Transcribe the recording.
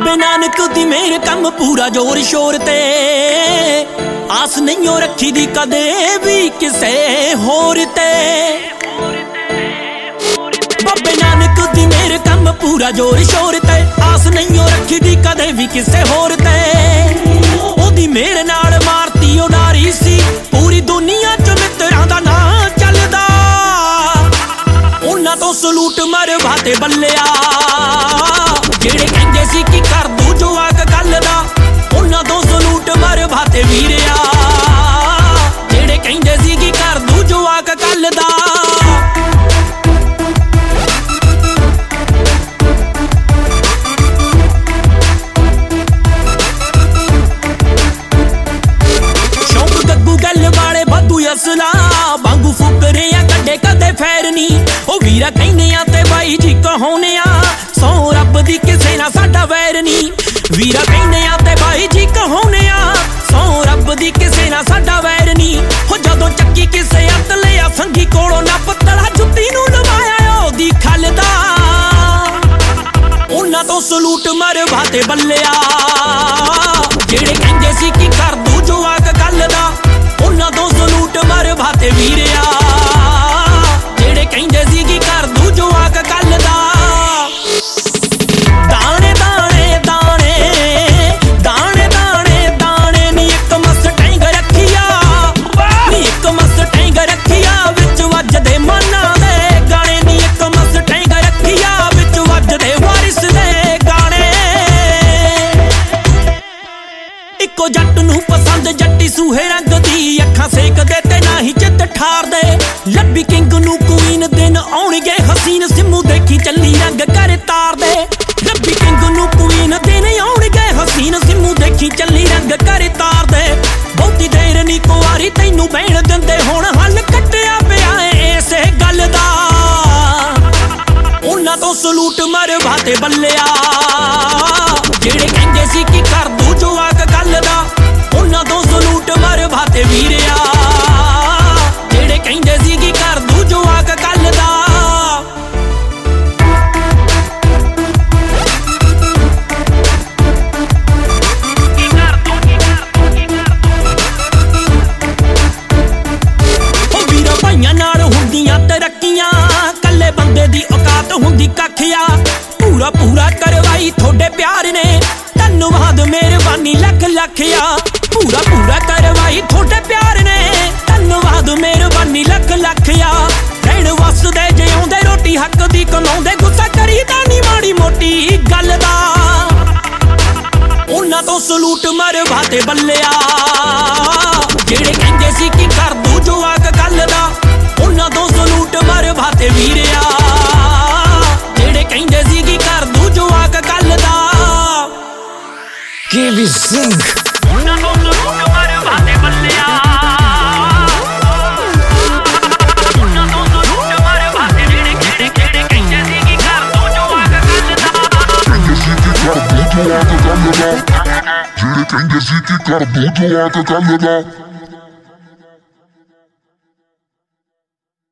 बाबे नानक दी मेरे कम पूरा जोर शोर ते आस नहीं रखी दी कदे भी किसे होर ते। बाबे नानक दी मेरे कम पूरा जोर शोर ते आस नहीं रखी दी कदे भी किसे होर ते। ओदी मेरे नाल मारती ओ नारी सी पूरी दुनिया च मित्रां दा नां चलदा। उन्हां तो सलूट मरवा ते बल्लिया जेड़े कहंदे सी कि कर दू जवाक गल दा। उन्हां तो सलूट मरवा ते वीरिया जेड़े कहंदे सी कि कर दू जवाक गल दा। शौक गग्गू गल वाले बद्दू असला वांगू फुकरे कड्डे कदे फैर नी। ओ वीरा कहने ते बाई जी कहोने सौ रब दी किसे ना साडा वैर नी। वीरा कहने ते बाई जी कहोने सौ रब दी किसे ना साडा वैर नी। हो जदों चक्की किसे अत लिया संगी कोलों ना पत्तला जुत्ती नूं लवाया ओदी खल दा। उन्हां तो सलूट मरवा ते बल्लिया जेड़े कहंदे सी कि कर दू जवाक गल दा। उन्हां तो सलूट मरवा ते वीरिया जेड़े कहंदे सी कि कर दू जवाक गल दा। दाने दाने दाने दाने दाने दाने नी एक मस्टैंग रखिया नी एक मस्टैंग रखिया विच वजदे मन्ना दे गाने नी एक मस्टैंग रखिया विच वजदे वारिस दे गाने। इको जट नूं पसंद जट्टी सूहे रंग दी अखां सेक दे ते ना ही चित ठार दे। लब्बी किंग नूं क्वीन दिन आउणगे हसीन सिमू देखी चली रंग कर तार दे। लब्बी किंग नूं क्वीन दिन आउणगे हसीन सिमू देखी चली रंग कर तार दे। बहुती देर नी कुआरी तैनू बैण दिंदे हुण हल कट्टिया पिया इसे गल दा। उन्हां तो सलूट मरवा ते बल्लिया जेड़े कहंदे सी कि कर दू जवाक गल दा। उन्हां तो सलूट मरवा ते वीरिया जेड़े कहंदे सी कि कर दू जवाक गल दा। तरक्कियां कल्ले बंदे दी औकात हुंदी कखिया पूरा पूरा करवाई थोड़े प्यार ने धन्नवाद मेहरबानी लख लखिया। पूरा पूरा करवाई थोड़े प्यार ने धन्नवाद मेहरबानी लख लखिया। रहण वसदे जिउंदे रोटी हक दी कमाउंदे गुस्सा करीदा नी माड़ी मोटी गल दा। उन्हां तो सलूट मरवा ते बल्लिया जेड़े कहंदे सी कि कर दू जवाक गल दा। उन्हां तो सलूट मरवा ते वीरिया जेड़े कहंदे सी कि कर दू जवाक गल दा। केवी सिंह उन्हां तो सलूट मरवा ते बल्लिया उन्हां तो सलूट मरवा ते जेड़े कहंदे सी कि कर दू जवाक गल दा। कहंदे सी कि कर दू जवाक गल दा। जेड़े कहंदे सी कि कर दू जवाक गल दा।